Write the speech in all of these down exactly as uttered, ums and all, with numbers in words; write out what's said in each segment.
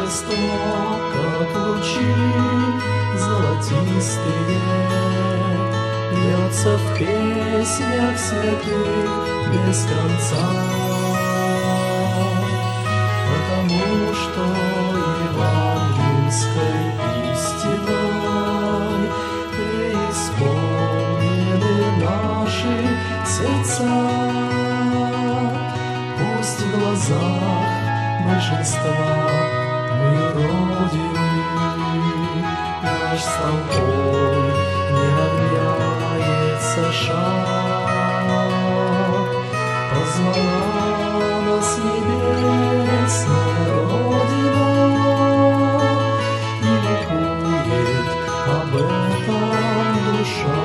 восток, как лучи золотистые, льется в песнях святых без конца, потому что евангельской истиной преисполнены наши сердца. Пусть в глазах большинства мы уродивы, наш столбой не равняется шаг. Позвала нас небесная Родина и ликует об этом душа.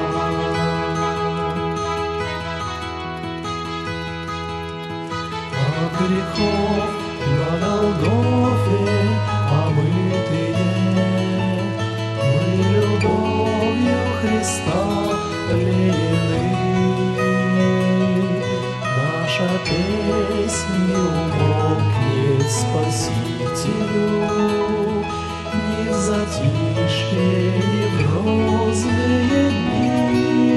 От грехов на Голгофе омытые, мы любовью Христа пленены. Наша песня не умолкнет Спасителю ни в затишье, ни в грозные дни.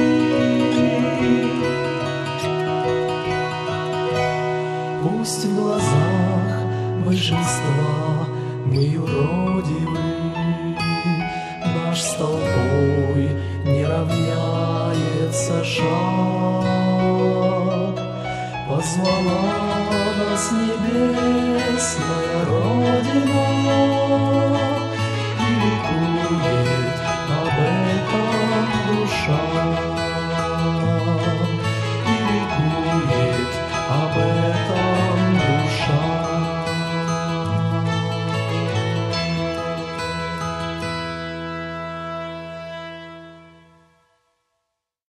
Пусть в глазах большинства мы уродивы, наш с толпой не равняется шаг. Позвала нас небесная Родина